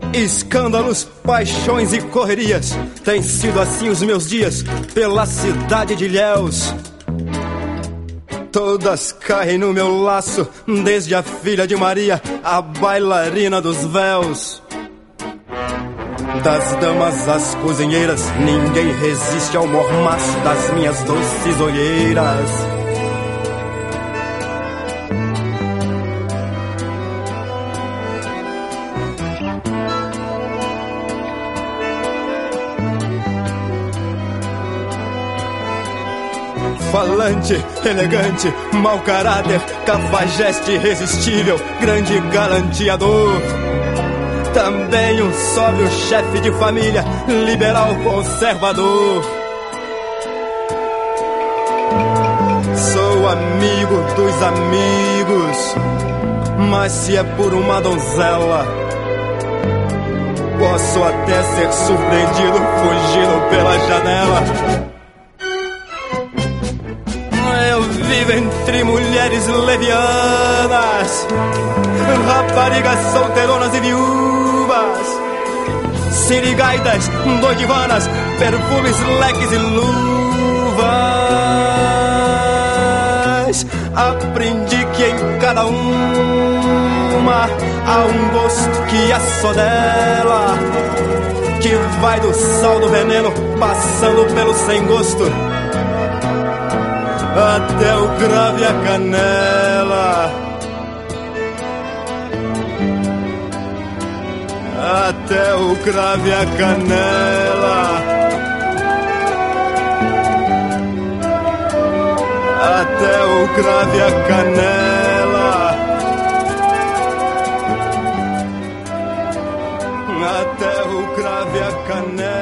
Escândalos, paixões e correrias, tem sido assim os meus dias pela cidade de Ilhéus. Todas caem no meu laço, desde a filha de Maria, a bailarina dos véus. Das damas às cozinheiras, ninguém resiste ao mormaço das minhas doces olheiras. Falante, elegante, mau caráter, cafajeste irresistível, grande galanteador. Também um sóbrio chefe de família, liberal conservador. Sou amigo dos amigos, mas se é por uma donzela, posso até ser surpreendido fugindo pela janela. Eu vivo entre mulheres levianas, raparigas solteironas e viúvas, sirigaitas, doidivanas, perfumes, leques e luvas. Aprendi que em cada uma há um gosto que é só dela, que vai do sal do veneno, passando pelo sem gosto, até o cravo e a canela. Até o cravo e a canela. Até o cravo e a canela. Até o cravo e a canela.